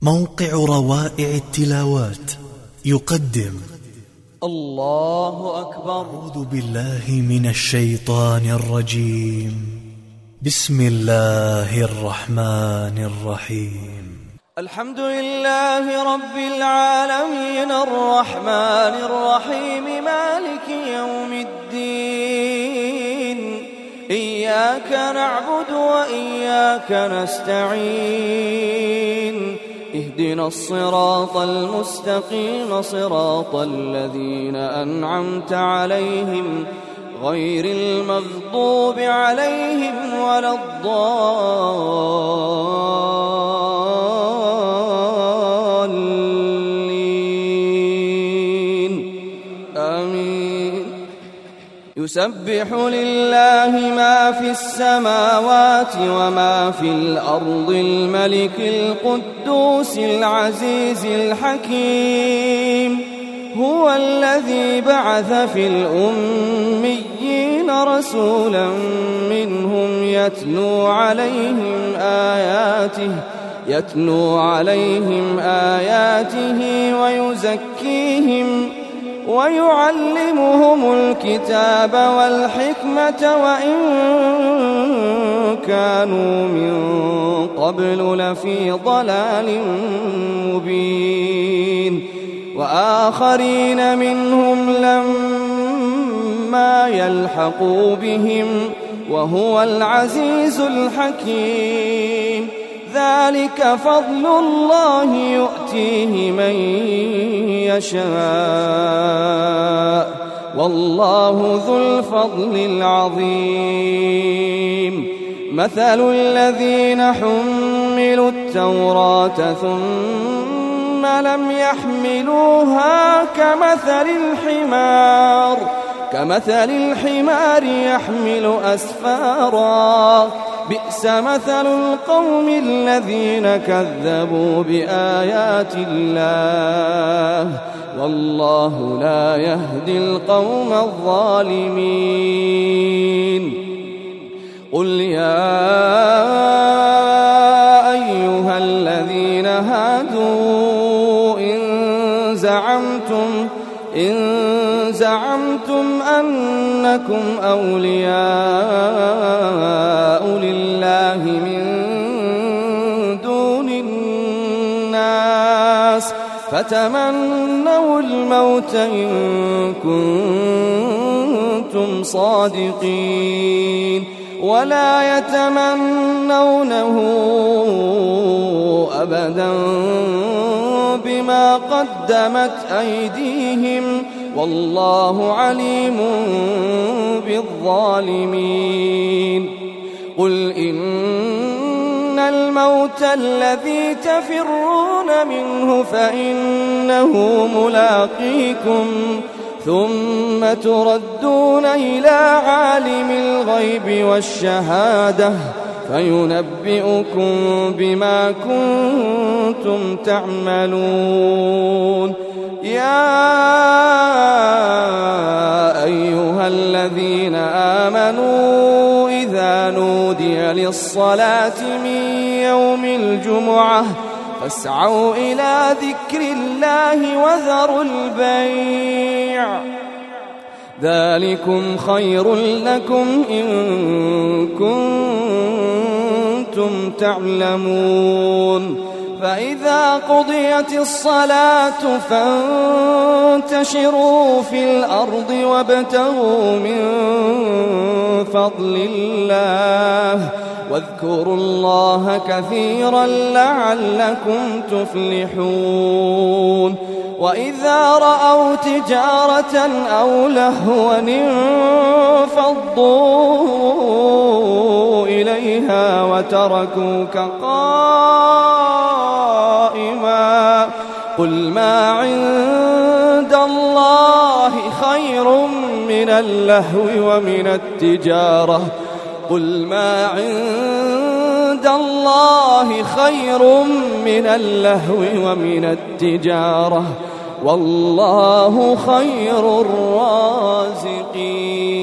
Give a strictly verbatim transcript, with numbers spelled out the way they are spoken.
موقع روائع التلاوات يقدم الله أكبر. أعوذ بالله من الشيطان الرجيم. بسم الله الرحمن الرحيم. الحمد لله رب العالمين الرحمن الرحيم مالك يوم الدين. إياك نعبد وإياك نستعين. اهدنا الصراط المستقيم صراط الذين أنعمت عليهم غير المغضوب عليهم ولا الضالين. آمين. يسبح لله ما في السماوات وما في الأرض الملك القدوس العزيز الحكيم. هو الذي بعث في الأميين رسولا منهم يتلو عليهم آياته يتلو عليهم آياته ويزكيهم ويعلمهم الكتاب والحكمة وإن كانوا من قبل لفي ضلال مبين. وآخرين منهم لما يلحقوا بهم وهو العزيز الحكيم. ذلك فضل الله يؤتيه من يشاء والله ذو الفضل العظيم. مثل الذين حملوا التوراة ثم لم يحملوها كمثل الحمار كمثل الحمار يحمل أسفارا. بئس مثل القوم الذين كذبوا بآيات الله والله لا يهدي القوم الظالمين. قل يا أيها الذين هادوا إن زعمتم إن زعمتم أنكم أولياء لله من دون الناس فتمنوا الموت إن كنتم صادقين ولا يتمنونه أبدا بما قدمت أيديهم والله عليم بالظالمين. قل إن الموت الذي تفرون منه فإنه ملاقيكم ثم تردون إلى عالم الغيب والشهادة فينبئكم بما كنتم تعملون. يا أيها الذين آمنوا إذا نودي للصلاة من يوم الجمعة فاسعوا إلى ذكر الله وذروا البيع ذلكم خير لكم إن كنتم تعلمون. فإذا قضيت الصلاة فانتشروا في الأرض وابتغوا من فضل الله واذكروا الله كثيرا لعلكم تفلحون. وإذا رأوا تجارة أو لهوا انفضوا إليها وتركوك قائما. قل ما عند الله خير من اللهو ومن التجارة قل ما عند الله خير من اللهو ومن التجارة والله خير الرازقين.